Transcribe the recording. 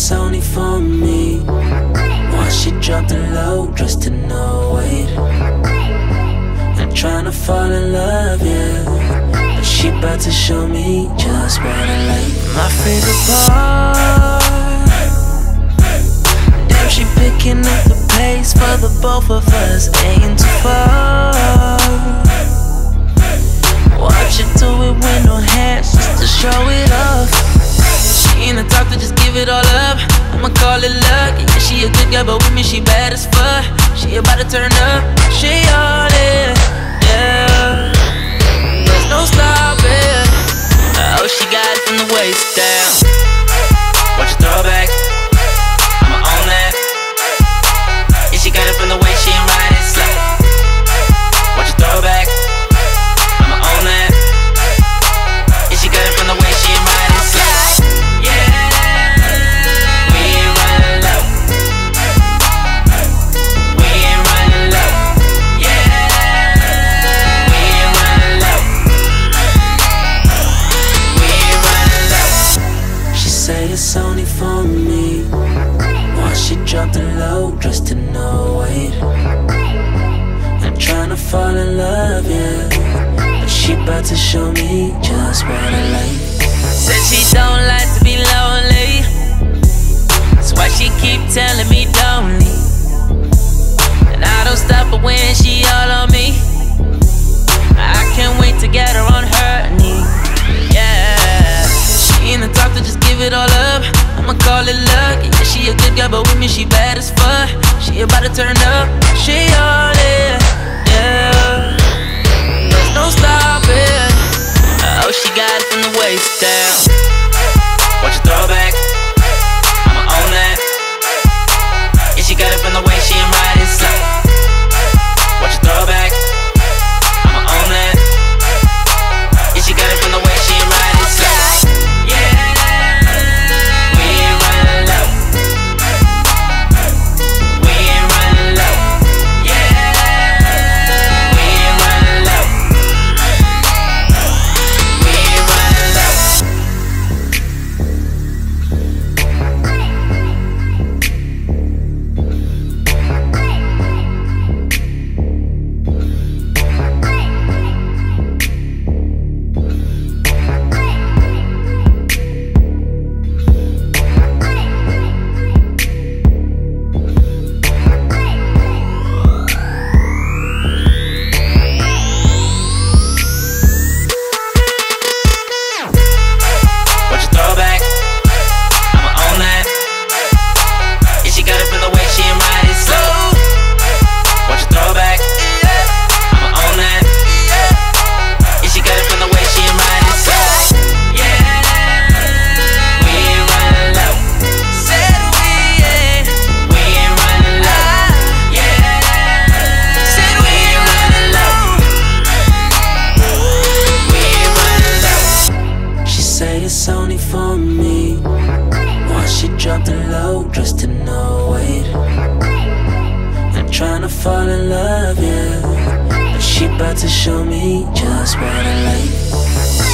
it's only for me. Why she dropped the low just to no weight, and tryna fall in love, yeah. But she bout to show me just what I like. My favorite part, damn, she picking up the pace for the both of us, ain't too far. Watch her do it with no hands, just to show it off. She ain't the type to just give it all up, I'ma call it luck. Yeah, she a good girl, but with me she bad as fuck. She about to turn up, she all in, yeah. There's no stopping. Oh, she got it from the waist down. Watch her throw it back, I'ma own that. Yeah, she got it from the way she ain't riding slow. Watch her throw it back, I'ma own that. Yeah, she got it from the way she ain't riding slow. It's only for me. Why she dropped the low just to no weight, and tryna fall in love, yeah. But she bout to show me just what I like. Said she don't like to be lonely, that's why she keep telling me don't leave. And I don't stop her when she all on me. I can't wait to get her on her knee, yeah. She ain't the type to just give it all up, I'ma call it luck. Yeah, she a good girl, but with me she bad as fuck. She about to turn up, she all in, yeah. There's no stopping. Oh, she got it from the waist down. Watch her throw it back, I'ma own that. Yeah, she got it from the way she ain't riding slow. Watch her throw it back, I'ma own that. Yeah, she got it from the way she ain't riding slow. It's only for me. Why she dropped the low just to no weight, and tryna fall in love, yeah. But she bout to show me just what I like.